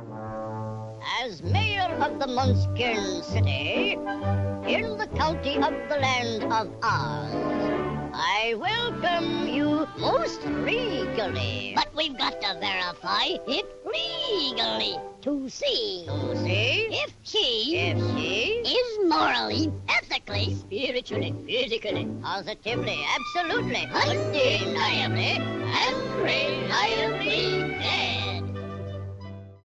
As mayor of the Munchkin City, in the county of the land of Oz, I welcome you most regally. But we've got to verify it legally to see if she is morally, ethically, Spiritually, physically, positively, absolutely, undeniably, and reliably dead.